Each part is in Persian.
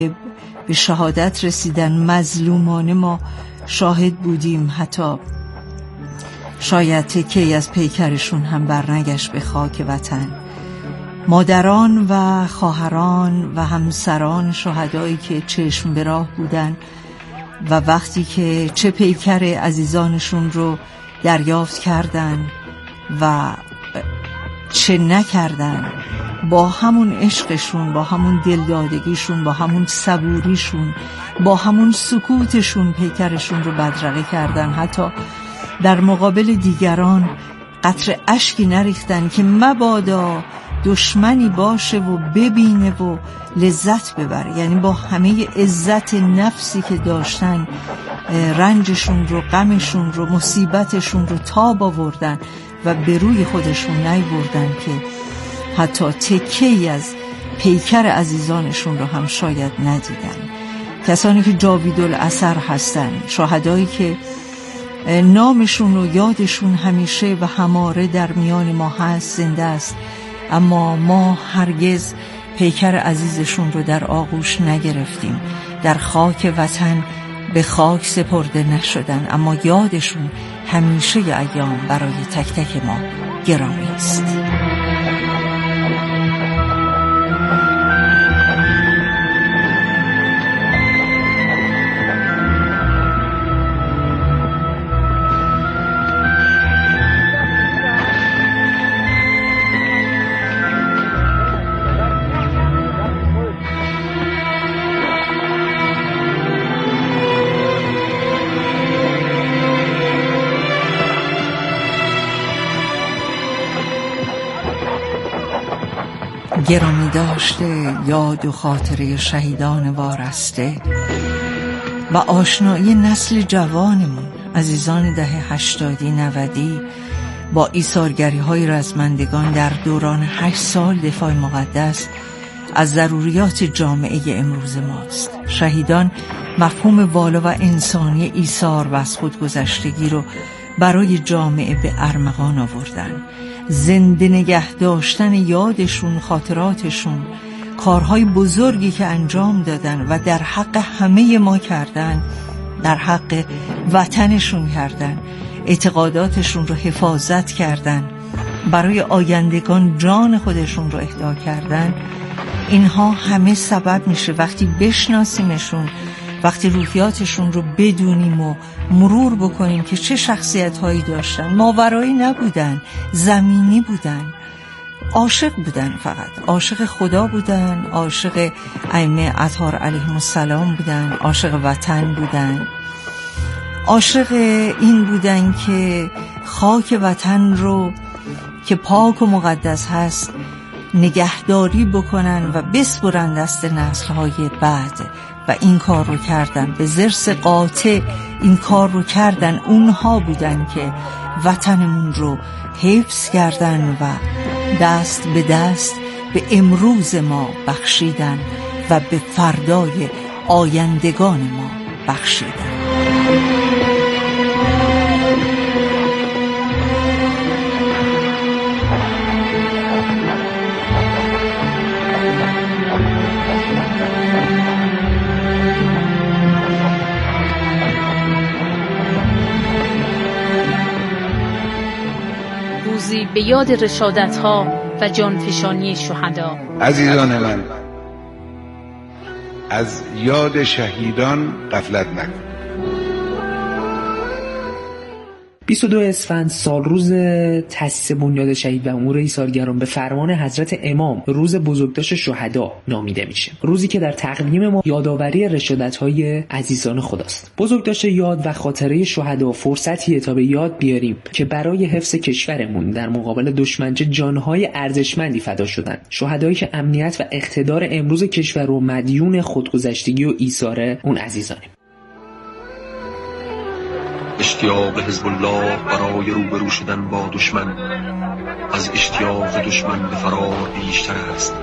به شهادت رسیدن مظلومانه ما شاهد بودیم. حتی شاید تکی از پیکرشون هم برنگشت به خاک وطن. مادران و خواهران و همسران شهدایی که چشم به راه بودن و وقتی که چه پیکر عزیزانشون رو دریافت کردن و چه نکردن، با همون عشقشون، با همون دلدادگیشون، با همون صبوریشون، با همون سکوتشون پیکرشون رو بدرقه کردن. حتی در مقابل دیگران قطره اشکی نریختن که مبادا دشمنی باشه و ببینه و لذت ببره. یعنی با همه عزت نفسی که داشتن رنجشون رو، غمشون رو، مصیبتشون رو تاب آوردن و به روی خودشون نیاوردن که حتی تکی از پیکر عزیزانشون رو هم شاید ندیدن. کسانی که جاویدالاثر هستن، شهدایی که نامشون و یادشون همیشه و هماره در میان ما هست، زنده است، اما ما هرگز پیکر عزیزشون رو در آغوش نگرفتیم، در خاک وطن به خاک سپرده نشدن، اما یادشون همیشه ایام برای تک تک ما گرامی است. گرامی داشته یاد و خاطره شهیدان وارسته و آشنایی نسل جوانمون، عزیزان دهه 80 90 با ایثارگری‌های رزمندگان در دوران 8 سال دفاع مقدس از ضروریات جامعه امروز ماست. شهیدان مفهوم والا و انسانی ایثار و از خودگذشتگی رو برای جامعه به ارمغان آوردن. زنده نگه داشتن یادشون، خاطراتشون، کارهای بزرگی که انجام دادن و در حق همه ما کردن، در حق وطنشون کردن، اعتقاداتشون رو حفاظت کردن، برای آیندگان جان خودشون رو اهدا کردن. اینها همه سبب میشه وقتی بشناسیمشون، وقتی روحیاتشون رو بدونیم و مرور بکنیم که چه شخصیت هایی داشتن. ماورایی نبودن، زمینی بودن، عاشق بودن، فقط عاشق خدا بودن، عاشق ائمه اطهار علیهم السلام بودن، عاشق وطن بودن، عاشق این بودن که خاک وطن رو که پاک و مقدس هست نگهداری بکنن و بسپرن دست نسل‌های بعد، و این کار رو کردن، به ضرس قاطع این کار رو کردن. اونها بودن که وطنمون رو حفظ کردن و دست به دست به امروز ما بخشیدن و به فردای آیندگان ما بخشیدن. روزی به یاد رشادت‌ها و جانفشانی شهدا. عزیزان من، از یاد شهیدان غفلت نکنید. 22 اسفند سال روز تأسیس بنیاد شهید و امور ایثارگران به فرمان حضرت امام روز بزرگداشت شهدا نامیده میشه. روزی که در تقویم ما یادآوری رشادت‌های عزیزان خداست. بزرگداشت یاد و خاطره شهدا فرصتیه تا به یاد بیاریم که برای حفظ کشورمون در مقابل دشمنچه جانهای ارزشمندی فدا شدن. شهدایی که امنیت و اقتدار امروز کشور رو مدیون خودگذشتگی و ایثار اون عزیزانیم. اشتیاق حزب الله برای روبرو شدن با دشمن از اشتیاق دشمن به فرار بیشتر است.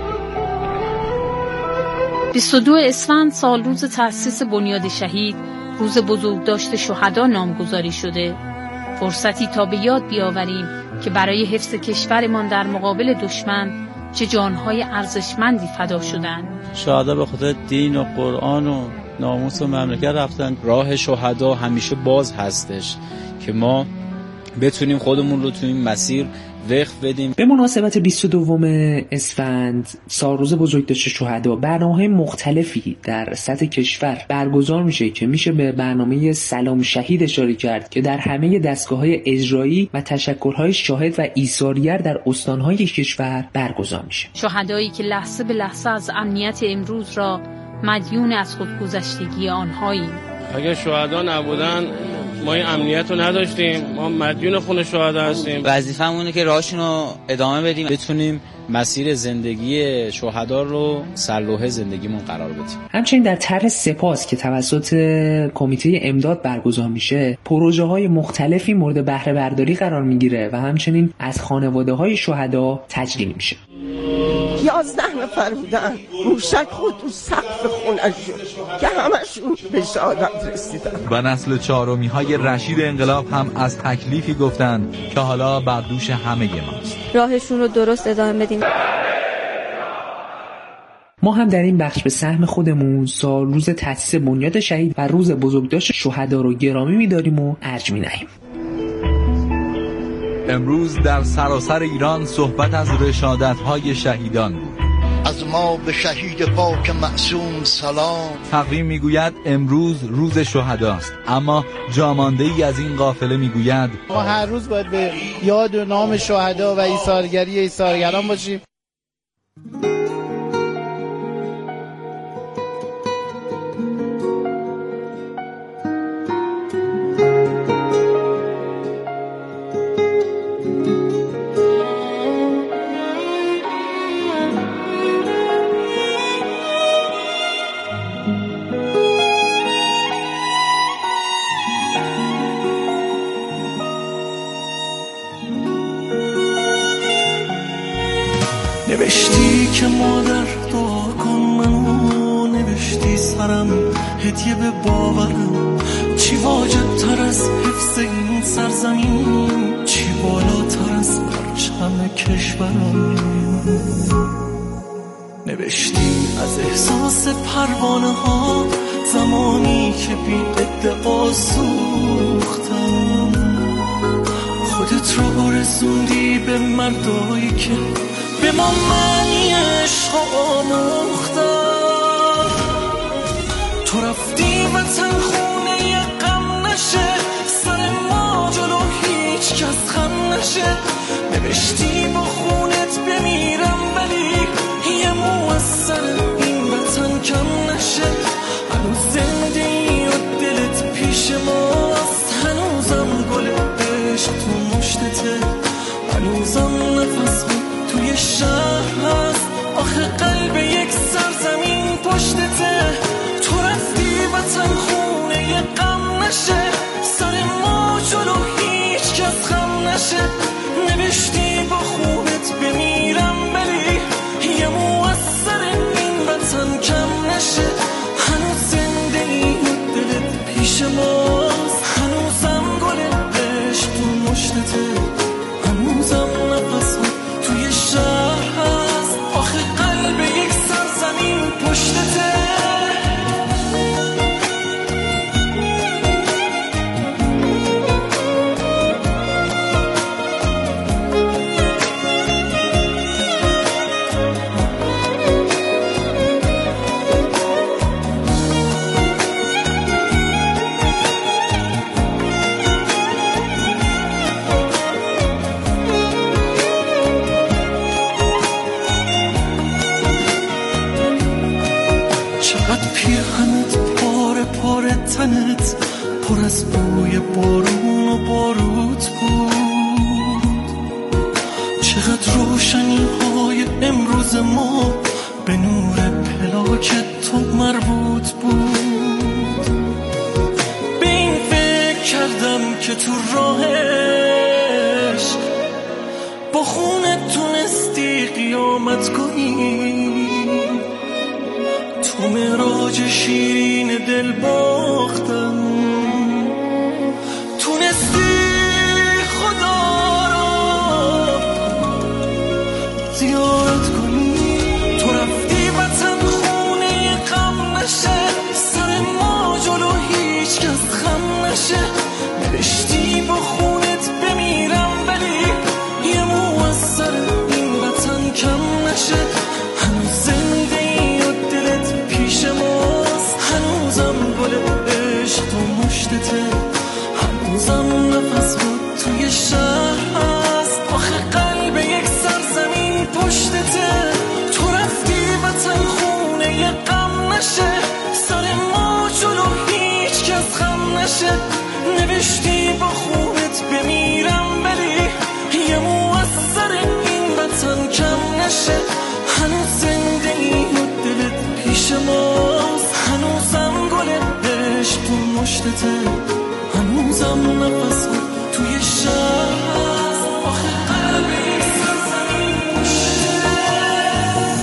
22 اسفند سال روز تأسیس بنیاد شهید روز بزرگداشت شهدا نامگذاری شده. فرصتی تا به یاد بیاوریم که برای حفظ کشورمان در مقابل دشمن چه جانهای ارزشمندی فدا شدند. شهدا به خاطر دین و قرآن و ناموس و مملکت رفتن. راه شهدا همیشه باز هستش که ما بتونیم خودمون رو تو این مسیر وقف بدیم. به مناسبت 22 اسفند سالروز بزرگداشت شهدا برنامه‌های مختلفی در سطح کشور برگزار میشه که میشه به برنامه سلام شهید اشاره کرد که در همه دستگاه‌های اجرایی و تشکل‌های شاهد و ایثارگر در استان‌های کشور برگزار میشه. شهدایی که لحظه به لحظه از امنیت امروز را مدیون از خودگذشتگی آنهاییم. اگه شهدا نبودن ما این امنیت رو نداشتیم، ما مدیون خون شهدا هستیم. وظیفه‌مونه که راهشون رو ادامه بدیم، بتونیم مسیر زندگی شهدا رو سرلوحه زندگیمون قرار بدیم. همچنین در طرح سپاس که توسط کمیته امداد برگزار میشه، پروژه‌های مختلفی مورد بهره برداری قرار میگیره و همچنین از خانواده‌های شهدا تجلیل میشه. 11 نفر بودن، موشک خود تو سقف خونه‌شون که همشون به شهادت رسیدن. و نسل چهارمی‌های رشید انقلاب هم از تکلیفی گفتن که حالا بر دوش همه ماست. راهشون رو درست ادامه بدیم. ما هم در این بخش به سهم خودمون سال روز تأسیس بنیاد شهید و روز بزرگداشت شهدا رو گرامی می‌داریم و ارج می‌نهیم. امروز در سراسر ایران صحبت از رشادت‌های شهیدان بود. از ما به شهید پاک معصوم سلام. تقویم میگوید امروز روز شهداست، اما جامانده‌ای از این قافله میگوید ما هر روز باید به یاد و نام شهدا و ایثارگری ایثارگران باشیم. نوشتی که مادر دعا کن منو، نوشتی سرم هدیه به باورم. چی واجب تر از حفظ این سرزمین، چی بالاتر از پرچم کشورم. نوشتی از احساس پروانه ها زمانی که بی ادعا سوختم. خودت رو رسوندی به مردایی که به ما معنی عشق آموختن. تو رفتی وطن خونه غم نشه، سر ما جلو هیچ کس خم نشه. نوشتی با خونت بمیرم ولی یه مو از سر این وطن کم نشه. هنوز زنده ای و دلت پیش ماست، هنوزم گل عشق تو مشتته، هنوزم نفس توی شهر هست. آخه قلب یک سرزمین پشتته. تو رفتی وطن خونه غم نشه، سر ما جلو هیچ کس خم نشه. نوشتی با خونت بمیرم ولی یه مو از سر این وطن کم نشه. هنوز زنده ای دلت پیش ماست، هنوزم گل عشق تو مشتته، هنوزم نفس توی شهر هست. آخه قلب یک سرزمین پشتته. تنت پر از بوی بارون و باروت بود. چقدر روشنی های امروز ما به نور پلاک تو مربوط بود. به این فکر کردم که تو راهش با خونت تونستی قیامت کنی. تو معراج شیرین دل باختم، تونستی خدا را زیارت کنی. نشه، نوشتی با خونت بمیرم ولی یه مو از سر این وطن کم نشه. هنوز زنده ای و دلت پیش ماست، هنوزم گل عشق تو مشتته، هنوزم نفس توی شب. آخه قلبی سرزمین پشته.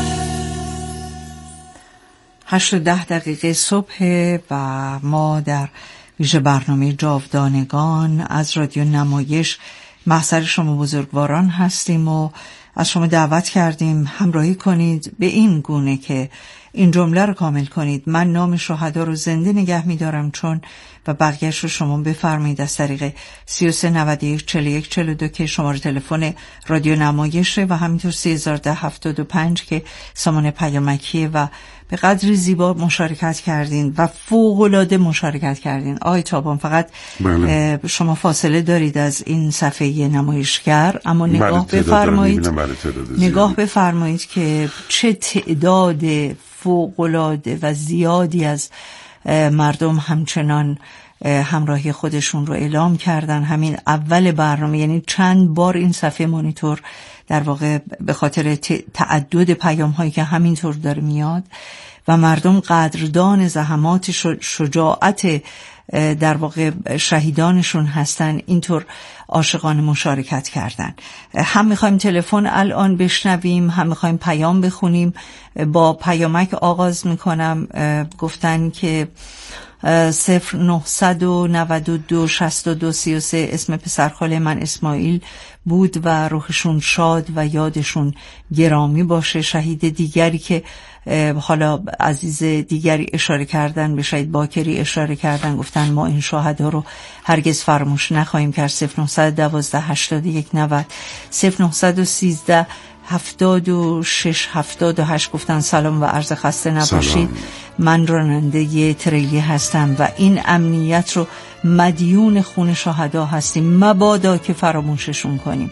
8:10 صبح و ما در ویژه برنامه جاودانگان از رادیو نمایش محضر شما بزرگواران هستیم و از شما دعوت کردیم همراهی کنید به این گونه که این جمله رو کامل کنید: من نام شهدا رو زنده نگه می‌دارم چون، و بقیه‌اش رو شما بفرمایید از طریق 33914142 که شماره تلفن رادیو نمایشه و همینطور 301075 که سامان پیامکیه و به قدری زیبا مشارکت کردین و فوق‌العاده مشارکت کردین. آقای تابان فقط شما فاصله دارید از این صفحه نمایشگر، اما نگاه بفرمایید که چه تعداد فوق‌العاده و زیادی از مردم همچنان همراهی خودشون رو اعلام کردن. همین اول برنامه، یعنی چند بار این صفحه مانیتور در واقع به خاطر تعدد پیام هایی که همینطور داره میاد و مردم قدردان زحمات شجاعت در واقع شهیدانشون هستن، اینطور عاشقانه مشارکت کردن. هم میخوایم تلفن الان بشنویم، هم میخوایم پیام بخونیم. با پیامک آغاز میکنم. گفتن که 0992 62 33 اسم پسرخاله من اسماعیل بود و روحشون شاد و یادشون گرامی باشه. شهید دیگری که حالا عزیز دیگری اشاره کردن، به شهید باکری اشاره کردن، گفتن ما این شهدا رو هرگز فراموش نخواهیم کرد. 0912 81 90 0913 76 78 گفتن سلام و عرض خسته نباشید. من راننده یه تریلی هستم و این امنیت رو مدیون خون شهدا هستیم، مبادا که فراموششون کنیم.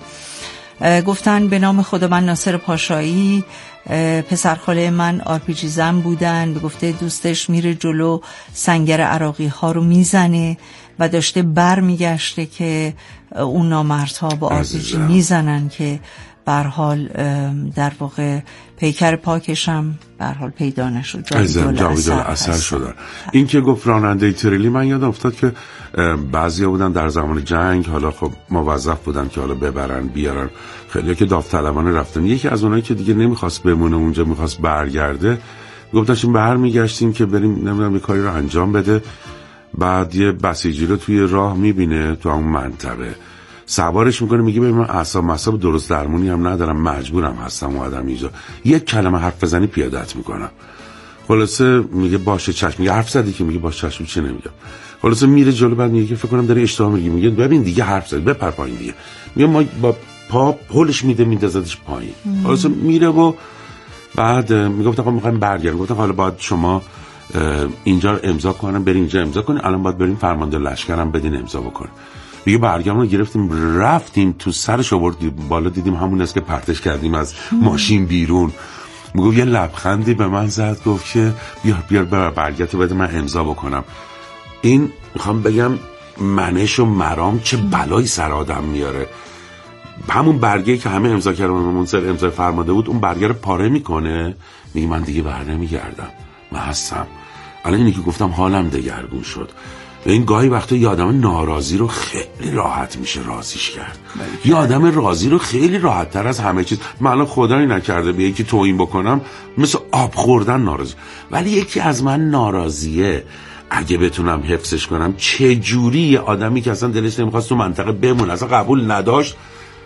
گفتن به نام خدا من ناصر پاشایی، پسرخاله من آرپیجی زن بودن، به گفته دوستش میره جلو سنگر عراقی ها رو میزنه و داشته بر میگشته که اون نامردها با آرپیجی میزنن که برحال در واقع پیکر پاکشم برحال پیدا نشد، جاوید الاثر شدن. این که گفت راننده تریلی، من یادم افتاد که بعضیا بودن در زمان جنگ، حالا خب موظف بودن که حالا ببرن بیارن، خیلی که داوطلبانه رفتن. یکی از اونایی که دیگه نمیخواست بمونه اونجا، میخواست برگرده، گفتاشیم برمیگشتیم که بریم نمیدونم یه کاری رو انجام بده. بعد یه بسیجی رو توی راه میبینه تو اون منطقه، سوارش میکنه، میگه ببین من اعصاب درست درمونی هم ندارم، مجبورم هستم اومدم اینجا، یک کلمه حرف بزنی پیادت میکنم. خلاصه میگه باشه چشم. میگه حرف زدی که؟ میگه باشه چشم، چی نمیگم. خلاصه میره جلو، بعد میگه فکر کنم داره اشتباه میگه. میگه ببین دیگه حرف زدی، بپر پایین دیگه. میگه ما با پا پولش میندازتش پایین. خلاصه میره و بعد میگه آقا میخوایم برگردیم. گفتم حالا باید شما اینجا رو امضا کنن، بریم اینجا امضا کنین، الان باید بریم فرمانده لشکرم بدین امضا بکنه. دیگه برگام رو گرفتیم رفتیم تو سرش آوردیم بالا، دیدیم همون است که پرتش کردیم از ماشین بیرون. میگفت یه لبخندی به من زد، گفت که بیار برگتو بده من امضا بکنم. این میخوام بگم منش و مرام چه بلایی سر آدم میاره. همون برگه که همه امضا کردن، منصر امضا فرمانده بود، اون برگه رو پاره میکنه، میگه من دیگه بر نمیگردم، من هستم. الان اینی که گفتم حالم دگرگون شد. این گاهی وقتا یه آدم ناراضی رو خیلی راحت میشه راضیش کرد. یه آدم راضی رو خیلی راحت تر از همه چیز. من الان خدایی نکرده به یکی توهین بکنم، مثل آب خوردن ناراضی، ولی یکی از من ناراضیه اگه بتونم حفظش کنم. چه جوری یه آدمی که اصلا دلش نمیخواست تو منطقه بمونه، اصلا قبول نداشت،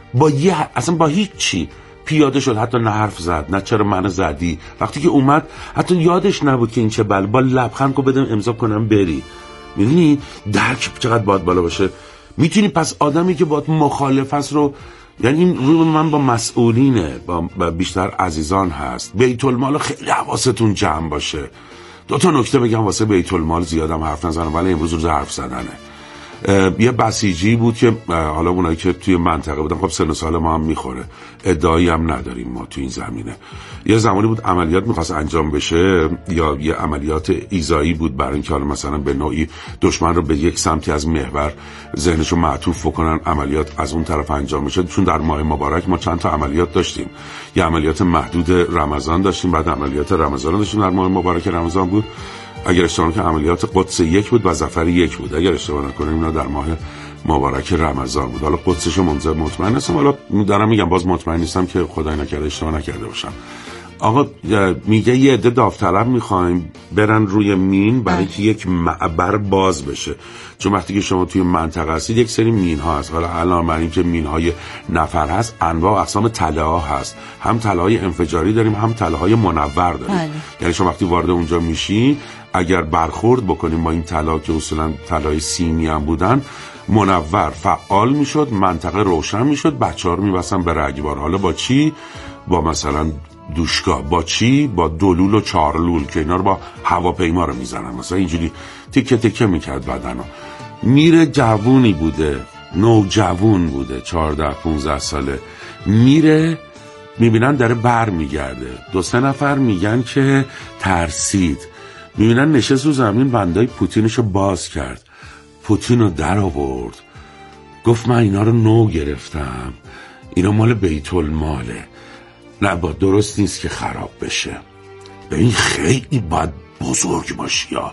اصلا با هیچ چی پیاده شد، حتی نه حرف زد، نه چرا منو زدی. وقتی که اومد حتی یادش نبود که این چه با لبخند کو بدم امضا کنم بری. میدونی درک چقدر باید بالا باشه. میتونی پس آدمی که باید مخالف است رو، یعنی این روی من با مسئولینه، با بیشتر عزیزان هست، بیت المال خیلی حواستون جمع باشه. دو تا نکته بگم واسه بیت المال، زیادم حرف نزنم ولی امروز روز حرف زدنه. یه بسیجی بود که حالا اونایی که توی منطقه بودن، خب سن و سال ما هم میخوره، ادعایی هم نداریم ما تو این زمینه. یه زمانی بود عملیات میخواست انجام بشه یا یه عملیات ایذایی بود برای اینکه حالا مثلا به نوعی دشمن رو به یک سمتی از محور ذهنشو معطوف بکنن، عملیات از اون طرف انجام میشه. چون در ماه مبارک ما چند تا عملیات داشتیم، یه عملیات محدود رمضان داشتیم، بعد عملیات رمضان داشتیم در ماه مبارک رمضان بود. اگر اشتباه نکنم عملیات قدس 1 بود و ظفر 1 بود، اگر اشتباه نکنم اینا در ماه مبارک رمضان بود. حالا قدسشو مطمئن نیستم، حالا دارم میگم باز مطمئن نیستم که خدای نکرده اشتباه نکرده باشم. آقا میگه یه عده داوطلب میخوایم برن روی مین برای که یک معبر باز بشه، چون وقتی که شما توی منطقه هستید یک سری مین ها هست. حالا الان من این که مین های نفر هست، انواع و اقسام تله ها هست، هم تله های انفجاری داریم هم تله های منور داریم. یعنی شما وقتی وارد اونجا میشی اگر برخورد بکنیم با این تله که اصولا تله سیمی هم بودن، منور فعال میشد، منطقه روشن میشد، بچه‌ها رو میبستن به رگبار. حالا با چی؟ با مثلا دوشکا. با چی؟ با دلول و چارلول که اینا رو با هواپیما رو میزنن، مثلا اینجوری تکه تکه میکرد بدنو. میره جوونی بوده، نوجوون بوده، 14-15 ساله، میره میبینن داره بر میگرده. 2-3 نفر میگن که ترسید، میبینن نشست رو زمین، بندای پوتینشو باز کرد، پوتین رو در آورد، گفت من اینا رو نو گرفتم، اینا مال بیت الماله، نه با درست نیست که خراب بشه. به این خیلی باید بزرگ باشی، یا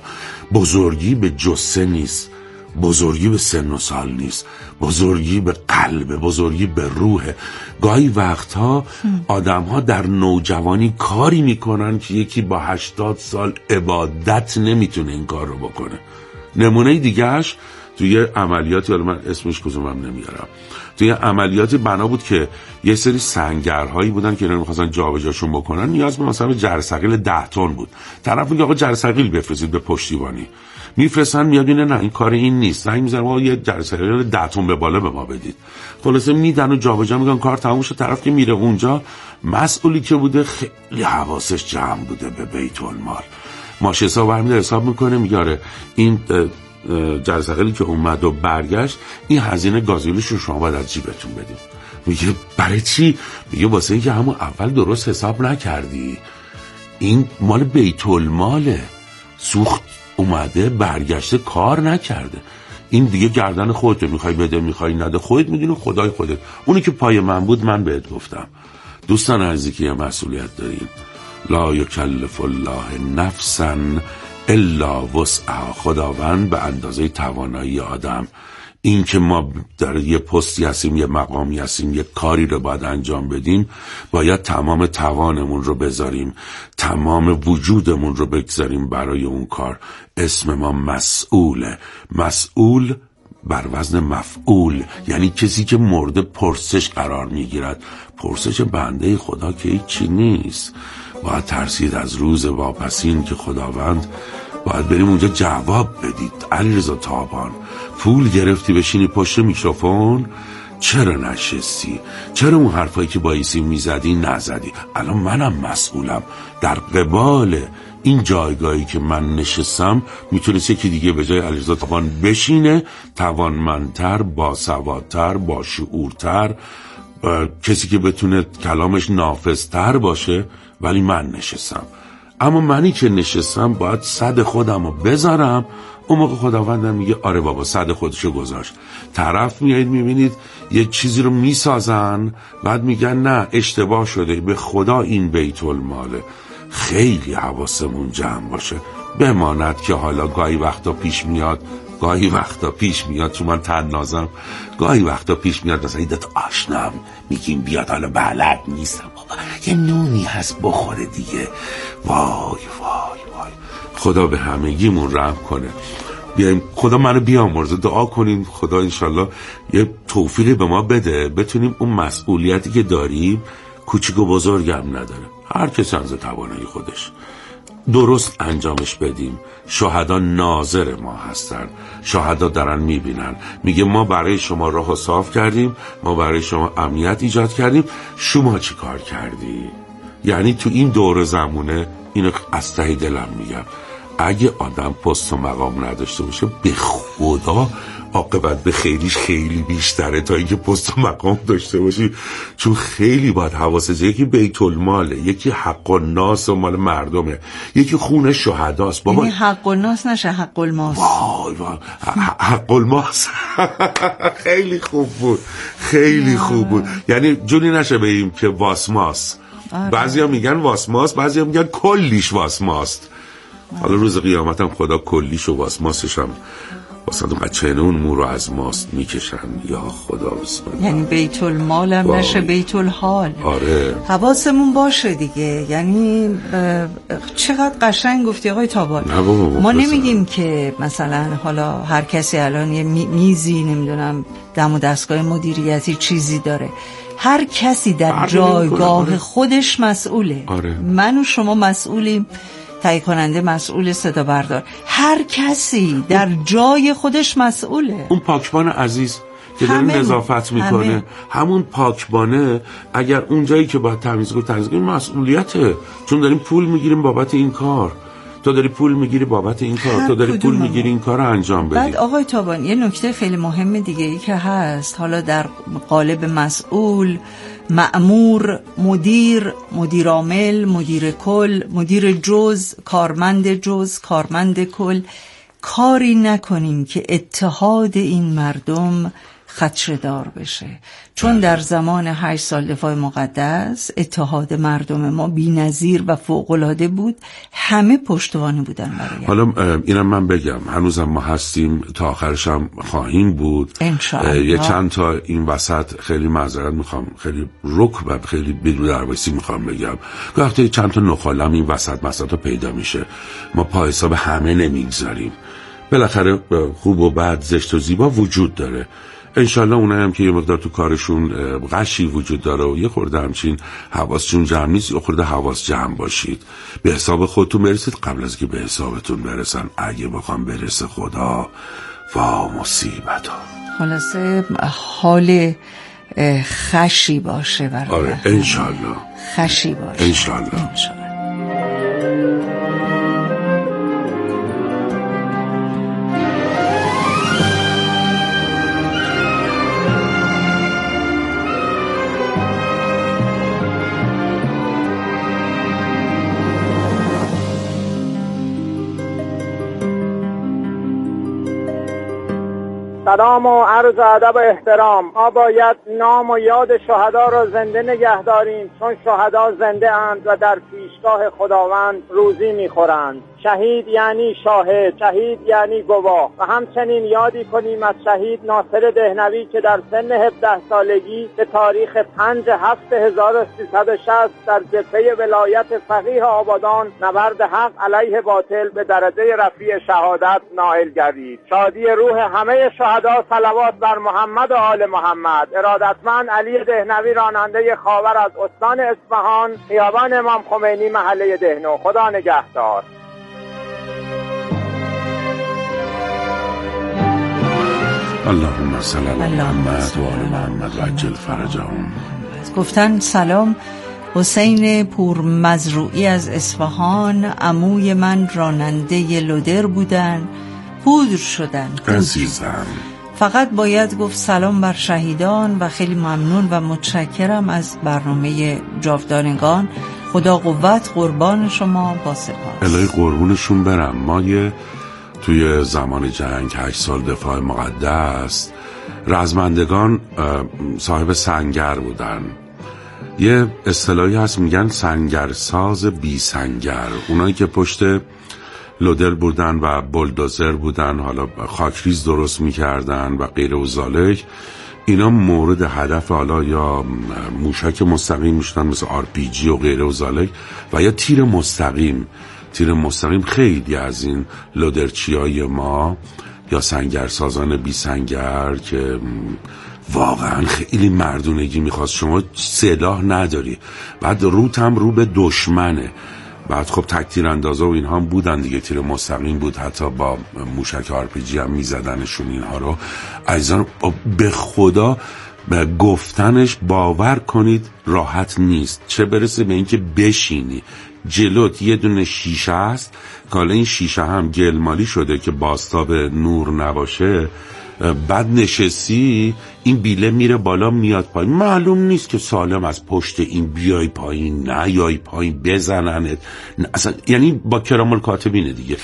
بزرگی به جسه نیست، بزرگی به سن و سال نیست، بزرگی به قلب، بزرگی به روحه. گاهی وقتها آدم ها در نوجوانی کاری میکنن که یکی با 80 سال عبادت نمیتونه این کار رو بکنه. نمونه دیگهش توی عملیاتی، حالا من اسمش کدومم نمیارم، توی عملیاتی بنا بود که یه سری سنگرهایی بودن که اینا می‌خواستن جابجاشون بکنن، نیاز به مثلا جرثقیل 10 تن بود. طرف میگه آقا جرثقیل بفرستید به پشتیبانی، میفرستن، میاد نه این کار این نیست، زنگ میزنن آقا یه جرثقیل 10 تن به بالا به ما بدید. خلاصه میدن و جابجا میگن، کار تموم شد. طرف که میره اونجا، مسئولی که بوده خیلی حواسش جمع بوده به بیت المال، ماشه حساب برمی‌داره، حساب میکنه، میگه آره این جرثقیلی که اومد و برگشت، این هزینه گازوئیلش رو شما باید از جیبتون بدید. میگه برای چی؟ میگه واسه اینکه همون اول درست حساب نکردی، این مال بیت الماله، سوخت اومده برگشته کار نکرده، این دیگه گردن خودت، میخوای بده میخوای نده خودت میدونی، خدای خودت. اونی که پای من بود من بهت گفتم. دوستان عزیزی که یه مسئولیت داریم، لا یکلف الله نفسا الا وسعها، خداوند به اندازه توانایی آدم. این که ما در یه پستی هستیم، یه مقامی هستیم، یه کاری رو باید انجام بدیم، باید تمام توانمون رو بذاریم، تمام وجودمون رو بگذاریم برای اون کار. اسم ما مسئوله. مسئول بر وزن مفعول، یعنی کسی که مورد پرسش قرار میگیرد. پرسش بنده خدا که هیچی نیست، باید ترسید از روز واپسین که خداوند باید بریم اونجا جواب بدید. علیرضا تابان، پول گرفتی بشینی پشت میکروفون، چرا نشستی؟ چرا اون حرفایی که بایستی میزدی نزدی؟ الان منم مسئولم. در قبال این جایگاهی که من نشستم میتونست یکی دیگه به جای علیرضا تابان بشینه، توانمندتر، باسوادتر، باشعورتر، کسی که بتونه کلامش نافذتر باشه، ولی من نشستم. اما منی که نشستم باید صد خودم رو بذارم. اون موقع خداوندم میگه آره بابا صد خودشو گذاشت. طرف میایید میبینید یه چیزی رو میسازن، بعد میگن نه اشتباه شده، به خدا این بیت الماله. خیلی حواسمون جمع باشه. بماند که حالا گاهی وقتا پیش میاد چون من تنازم، گاهی وقتا پیش میاد مثلا ایدت آشنام میگیم بیاد، حالا بلد نیستم بابا یه نونی هست بخوره دیگه. وای خدا به همگیمون رحم کنه. بیایم خدا منو بیامرزه، دعا کنین خدا انشالله یه توفیقی به ما بده، بتونیم اون مسئولیتی که داریم، کوچیک و بزرگم نداره، هر کسی از توانایی خودش درست انجامش بدیم. شهدا ناظر ما هستن، شهدا دارن میبینن، میگه ما برای شما راه صاف کردیم، ما برای شما امنیت ایجاد کردیم، شما چی کار کردی؟ یعنی تو این دور زمونه، اینو از ته دلم میگم، اگه آدم پست و مقام نداشته باشه، به خدا عاقبت به خیلیش خیلی بیشتره تا اینکه پست و مقام داشته باشی، چون خیلی باید حواست، یکی بیت الماله، یکی حق الناس و مال مردمه، یکی خون شهداست. بابا یعنی حق الناس نشه حق الماس. وای حق الماس. خیلی خوب بود، خیلی خوب بود. یعنی جونی نشه بگیم که واسماس. بعضیا میگن واسماس، بعضیا میگن کلیش واسماست. حالا روز قیامتم خدا کلیش و واسماسش هم واسه اون قچه‌ن اون مو رو از ماست میکشن. یا خدا بسم الله. یعنی بیت المال هم نشه بیت الحال. آره حواسمون باشه دیگه. یعنی چقدر قشنگ گفتی آقای تابان. ما نمیگیم که مثلا حالا هر کسی الان یه میزی نمیدونم دم و دستگاه مدیریتی چیزی داره. هر کسی در جایگاه خودش مسئوله. آره. من و شما مسئولیم، تهیه کننده مسئول، صدا بردار، هر کسی در جای خودش مسئوله. اون پاکبان عزیز که داره نظافت میکنه، همون پاکبانه اگر اون جایی که باید تمیز کنه مسئولیته، چون داریم پول میگیریم بابت این کار. تو داری پول میگیری بابت این کار، تو داری پول میگیری این کار رو انجام بدی. بعد آقای تابان یه نکته خیلی مهم دیگه ای که هست، حالا در قالب مسئول، مأمور، مدیر عامل، مدیر کل، مدیر جز، کارمند کل، کاری نکنیم که اتحاد این مردم خدشه‌دار بشه. چون در زمان 8 سال دفاع مقدس اتحاد مردم ما بی‌نظیر و فوق‌العاده بود، همه پشتوانه بودن برای. حالا اینم من بگم، هنوزم ما هستیم، تا آخرش هم خواهیم بود انشاءالله. یه چند تا این وسط خیلی معذرت میخوام، خیلی رک و خیلی بدون دربایسی میخوام بگم، وقتی چند تا نخالم این وسط پیدا میشه، ما پای حساب همه نمیگذاریم. بالاخره خوب و بد، زشت و زیبا وجود داره. انشالله اونایی هم که یه مقدار تو کارشون غشی وجود داره و یه خورده همچین حواسشون جمع نیست، یه خورده حواس جمع باشید، به حساب خودتون برسید قبل از که به حسابتون برسن. اگه بخوام برسه خدا وا مصیبت ها. خلاصه حال خشی باشه برای آره انشالله، خشی باشه انشالله. سلام و عرض ادب و احترام. ما باید نام و یاد شهدا را زنده نگه داریم، چون شهدا زنده اند و در پیشگاه خداوند روزی میخورند. شهید یعنی شاهد، شهید یعنی گواه. و همچنین یادی کنیم از شهید ناصر دهنوی که در سن 17 سالگی به تاریخ 5/7/1360 در جبهه ولایت فقیه آبادان نبرد حق علیه باطل به درجه رفیع شهادت نائل گردید. شادی روح همه شهدا، صلوات بر محمد و آل محمد. ارادتمند علی دهنوی، راننده خاور از استان اصفهان، خیابان امام خمینی، محله دهنو. خدا نگهدار. اللهم صل علی محمد و آل محمد و عجل فرجهم. گفتن سلام، حسین پور مزروعی از اصفهان، عموی من راننده لودر بودن، پودر شدن. عزیزم فقط باید گفت سلام بر شهیدان و خیلی ممنون و متشکرم از برنامه جاودانگان. خدا قوت، قربان شما، با سپاس. الهی قربونشون برم. ما توی زمان جنگ 8 سال دفاع مقدس، رزمندگان صاحب سنگر بودن. یه اصطلاحی هست میگن سنگرساز بی سنگر. اونایی که پشت لودر بودن و بولدوزر بودن، حالا خاکریز درست میکردن و غیر و ذالک، اینا مورد هدف حالا یا موشک مستقیم میشدن مثل RPG و غیر و ذالک، و یا تیر مستقیم. خیلی از این لودرچیای ما یا سنگرسازان بی سنگر که واقعا خیلی مردونگی میخواست، شما سلاح نداری، بعد روت هم رو به دشمنه، بعد خب تک تیر اندازه و اینها هم بودن دیگه، تیر مستقیم بود، حتی با موشک RPG هم میزدنشون اینها رو. عزیزان به خدا به گفتنش باور کنید راحت نیست، چه برسه به اینکه بشینی جلوت یه دونه شیشه هست که حالا این شیشه هم گلمالی شده که بازتاب نور نباشه، بعد نشستی این بیله میره بالا میاد پایین، معلوم نیست که سالم از پشت این بیای پایین نیای پایین بزننت اصلا، یعنی با کرام الکاتبینه دیگه.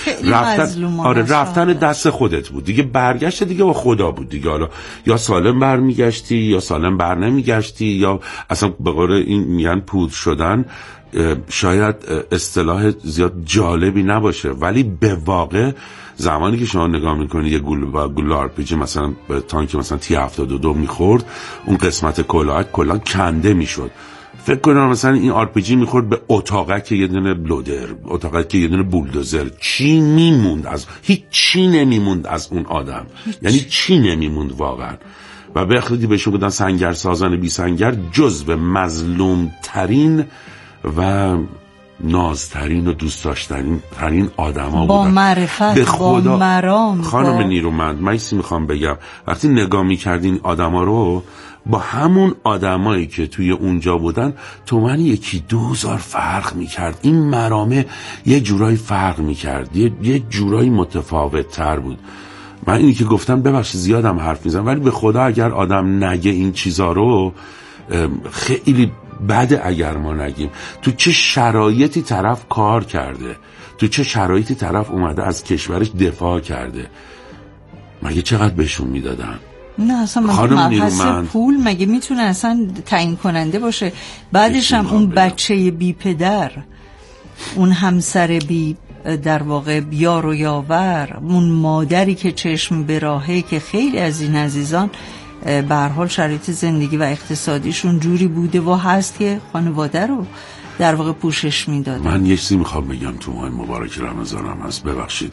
رفتن دست خودت بود دیگه، برگشت دیگه با خدا بود دیگه. حالا یا سالم برمیگشتی یا سالم بر نمیگشتی، یا اصلا به قول این میگن پود شدن. شاید اصطلاح زیاد جالبی نباشه ولی به واقع زمانی که شما نگاه میکنی یه گلوله آرپیجی مثلا به تانک مثلا T-72 میخورد، اون قسمت کلا کنده میشد. فکر کنم مثلا این آرپیجی میخورد به اتاقک یه دونه لودر، اتاقک یه دونه بولدوزر، چی میموند از هیچ چی نمیموند از اون آدم، یعنی چی نمیموند واقعا. و به اخردی بهشون بودن سنگر سازان بی سنگر، جزو مظلوم ترین و نازترین و دوست داشتنی ترین آدم ها با بودن. معرفت، به خدا با مرام. خانم نیرومند، من ایسی میخوام بگم وقتی نگاه میکردین آدم ها رو با همون آدمایی که توی اونجا بودن، تو من 1-2 فرق میکرد. این مرامه یه جورایی فرق میکرد، یه جورایی متفاوت تر بود. من اینی که گفتم ببخشید زیادم حرف میزنم ولی به خدا اگر آدم نگه این چیزا رو خیلی بعد اگر ما نگیم تو چه شرایطی طرف کار کرده، تو چه شرایطی طرف اومده از کشورش دفاع کرده، مگه چقدر بهشون میدادن؟ نه اصلا مبحث پول مگه میتونه اصلا تعیین کننده باشه؟ بعدش هم اون بچه بی پدر، اون همسر بی در واقع یار و یاور، اون مادری که چشم به راهه که خیلی از این عزیزان به هر حال شرایط زندگی و اقتصادیشون جوری بوده و هست که خانواده رو در واقع پوشش میدادن. من یه چیزی میخوام بگم تو ماه مبارک رمضانم هست، ببخشید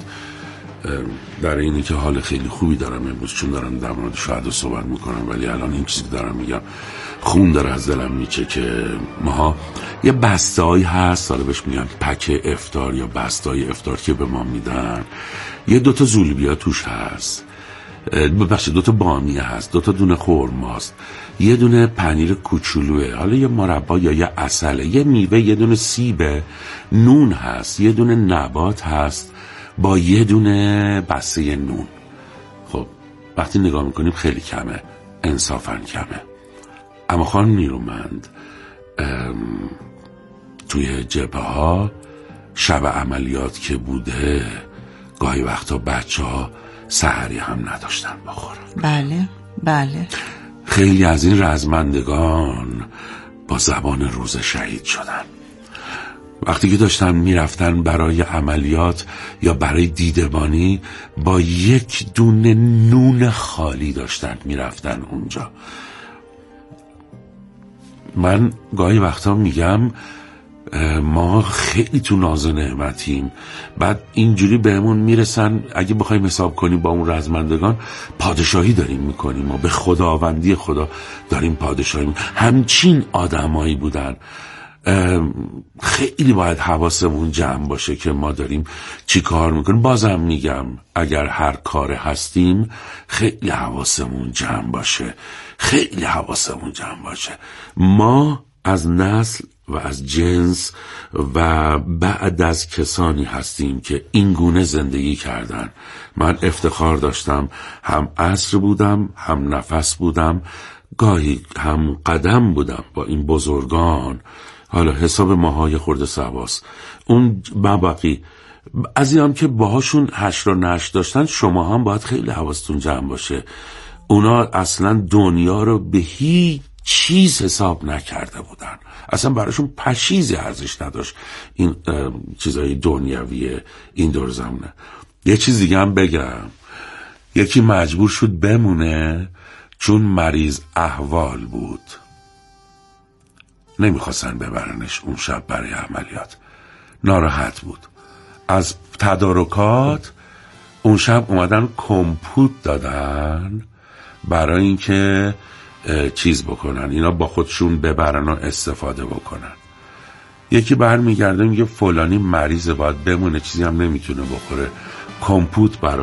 در اینی که حال خیلی خوبی دارم امروز چون دارم در مورد شهدا صحبت میکنم، ولی الان این چیزی دارم میگم خون داره از دلم میچه که ماها یه بسته‌ای هست، حالا بهش میگن پک افطار یا بسته‌ای افطار که به ما میدن، یه 2 زولبیا توش هست، ببخشید 2 بامیه هست، 2 دونه خرماست، یه دونه پنیر کوچولوه، حالا یه مربا یا یه عسله، یه میوه، یه دونه سیبه، نون هست، یه دونه نبات هست با یه دونه بسته نون. خب وقتی نگاه میکنیم خیلی کمه، انصافاً کمه. اما خانم نیرومند توی جبهه ها شب عملیات که بوده گاهی وقتا بچه ها سحری هم نداشتن بخورن. بله خیلی از این رزمندگان با زبان روز شهید شدن. وقتی که داشتن میرفتن برای عملیات یا برای دیدبانی با 1 دونه نون خالی داشتن میرفتن اونجا. من گاهی وقتا میگم ما خیلی تو ناز و نعمتیم، بعد اینجوری بهمون میرسن اگه بخوایم حساب کنیم با اون رزمندگان پادشاهی داریم میکنیم و به خداوندی خدا داریم پادشاهی همچین آدمایی بودن. خیلی باید حواسمون جمع باشه که ما داریم چی کار میکنیم. بازم میگم اگر هر کار هستیم خیلی حواسمون جمع باشه، خیلی حواسمون جمع باشه. ما از نسل و از جنس و بعد از کسانی هستیم که این گونه زندگی کردن. من افتخار داشتم هم عصر بودم، هم نفس بودم، گاهی هم قدم بودم با این بزرگان. حالا حساب ماهای خورده سواس اون مبقی از این هم که باهاشون هشت و نشت داشتن، شما هم باید خیلی حواستون جمع باشه. اونا اصلا دنیا رو به هیچ چیز حساب نکرده بودن، اصلا براشون پشیزی ارزش نداشت این چیزای دنیویه این دور زمانه. یه چیز دیگه هم بگم، یکی مجبور شد بمونه چون مریض احوال بود، نمیخواستن ببرنش اون شب برای عملیات، ناراحت بود. از تدارکات اون شب اومدن کمپوت دادن برای اینکه چیز بکنن، اینا با خودشون ببرن و استفاده بکنن. یکی برمیگرده میگه فلانی مریضه باید بمونه، چیزی هم نمیتونه بخوره، کمپوت برای